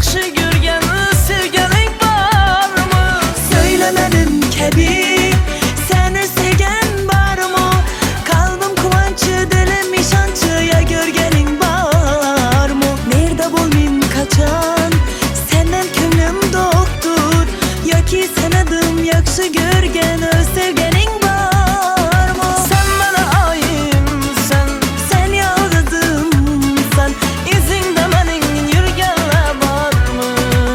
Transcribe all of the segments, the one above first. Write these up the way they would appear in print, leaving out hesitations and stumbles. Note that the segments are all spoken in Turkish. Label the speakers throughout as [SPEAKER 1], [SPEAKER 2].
[SPEAKER 1] yaxşı görgen sevgenin var mı?
[SPEAKER 2] Söylemedim kebi, seni sevgen var mı? Kalbim kıvançı, dilim işancı, ya görgenin var mı? Nerede bulmayayım kaçan, senden könlüm doktur, ya ki senedim yaxşı görgen sevgenin var mı?
[SPEAKER 1] Sen bana ayımsan,
[SPEAKER 2] Sen yalnızımsan,
[SPEAKER 1] izinde menin yürgenle var mı?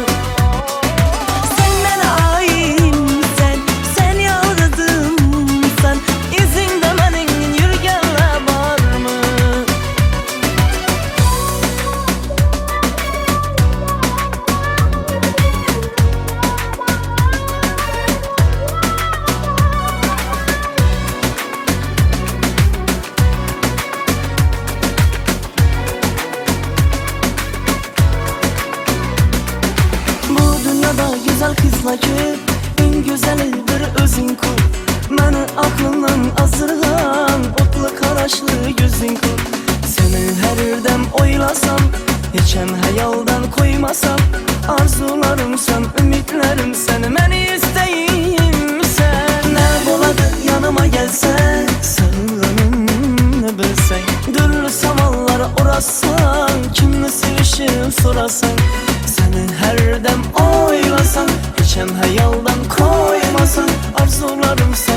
[SPEAKER 2] senden ayımsan, sen yalnızımsan.
[SPEAKER 1] İzinde menin yürgenle var mı?
[SPEAKER 2] Bu dünyada güzel kızla ki, en güzeli bir özün kur. Məni aklından azırgan, otlu karaşlı gözün kur.
[SPEAKER 1] Seni her yerden oylasam, geçen hayaldan koymasam, arzularım sen, ümitlerim sen, beni isteyim sen.
[SPEAKER 2] Ne boladı yanıma gelsen,
[SPEAKER 1] Sağlanım ne bilsen, dürlü samallara orasan, kimle sevişim sorasan, seni her dem oylasan, geçen hayaldan koymasan, arzularım sen.